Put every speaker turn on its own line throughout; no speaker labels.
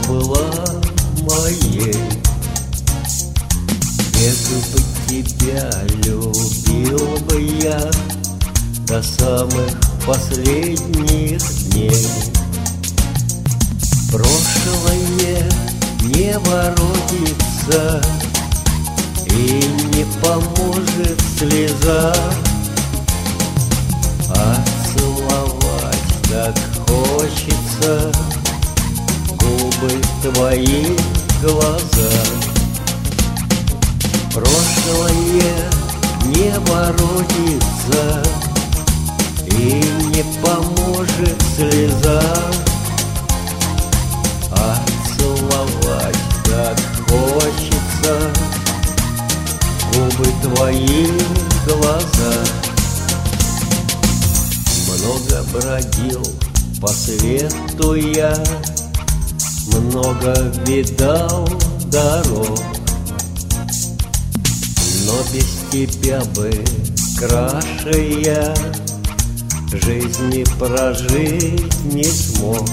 была моей. Век бы тебя любил бы я до самых последних дней. Прошлое не воротится и не поможет слеза, а целовать так хочется губы твои, глаза. Прошлое не воротится и не поможет слеза, а целовать так хочется губы твои, глаза. Много бродил по свету я, много видал дорог, но без тебя бы краше я жизни прожить не смог.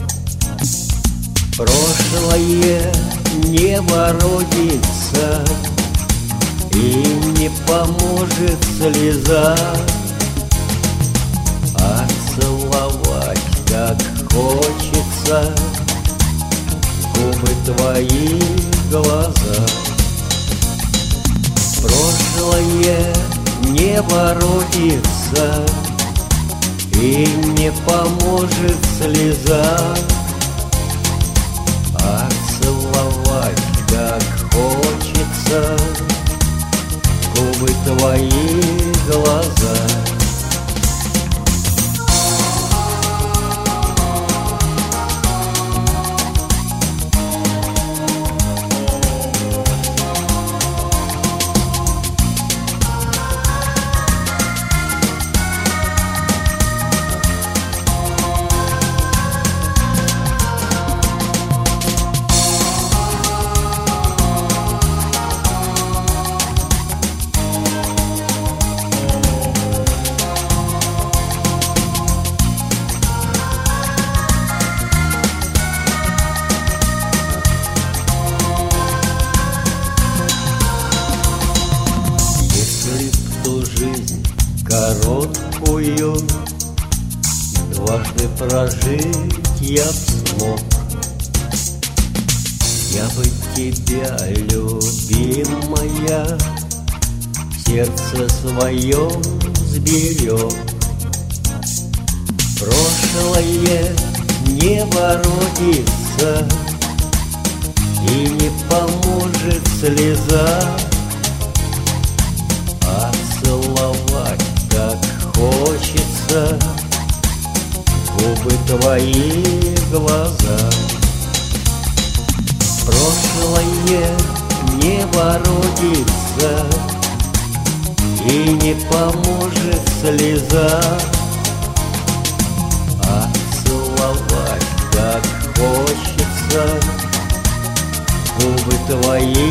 Прошлое не воротится и не поможет слеза, а целовать так хочется губы твои, глаза. Прошлое не воротится и не поможет слеза, а целовать так хочется губы твои, глаза. Жизнь короткую дважды прожить я б смог. Я бы тебя, любимая, в сердце своем сберег. Прошлое не воротится и не поможет слеза, а целовать так хочется губы твои, глаза. Прошлое не воротится и не поможет слеза, а целовать так хочется губы твои,